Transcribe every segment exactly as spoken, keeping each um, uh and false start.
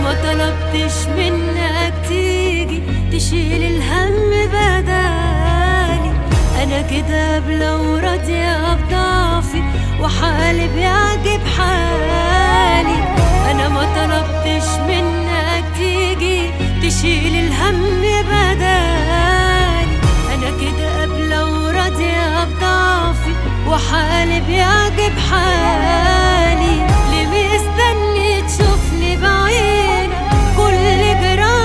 ما طلبتش منك تيجي تشيل الهم بدالي. انا كده لو راضية بضعفي وحالي بيعجب حالي. انا ما طلبتش منك تيجي تشيل الهم بدالي. انا كده قبل وراضية بضعفي وحالي بيعجب حالي. ليه مستني تشوفني بعينك كل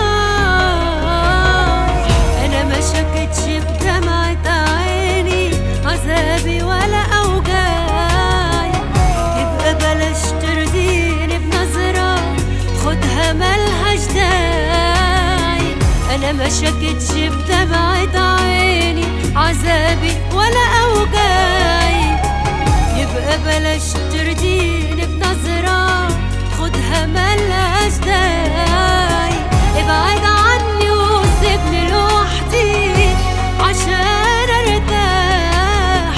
جراح؟ انا ما شكتش بدمعة عيني عذابي ولا اوجاعي. يبقى بلاش ترضيني بنظرة خدها ملهاش داعي. انا ما شكتش بدمعة عيني عذابي ولا اوجاعي. يبقى بلاش ترضيني بنظرة خدها ملهاش داعي. ابعد عني وسيبني لوحدي عشان ارتاح،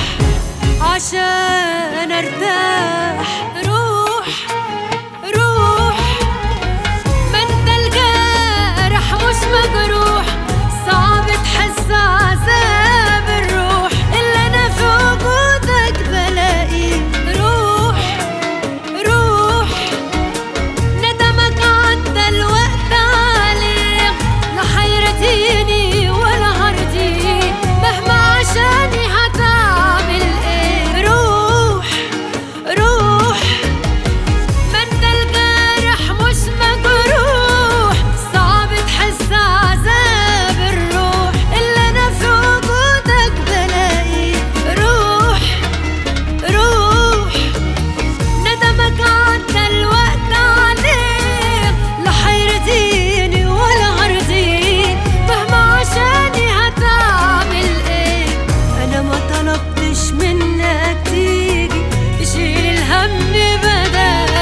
عشان ارتاح. روح روح، ما انت الجارح مش مجروح. صعب تحس عذاب الروح اللي انا في وجودك بلاقيه. روح روح، ندمك عدى الوقت عليك. لا حيرتيني ولا هرضيك مهما عشاني هتعمل ايه. روح روح، ما انت الجارح مش مجروح. صعب تحس عذاب الروح اللي انا في وجودك بلاقيه. روح روح، ندمك عدى الوقت عليك. لا حيرتيني ولا هرضيك مهما عشاني هتعمل ايه. انا ما طلبتش منك تيجي تشيل الهم بدالي.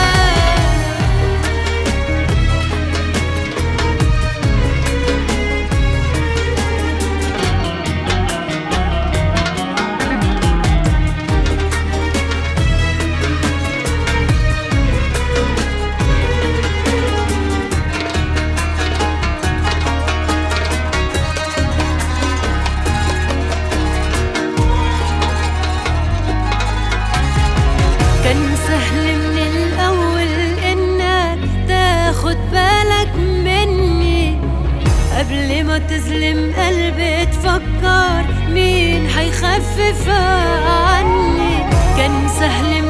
كان سهل من الأول إنك تاخد بالك مني قبل ما تظلم قلبي. تفكر مين هيخفف عني. كان سهل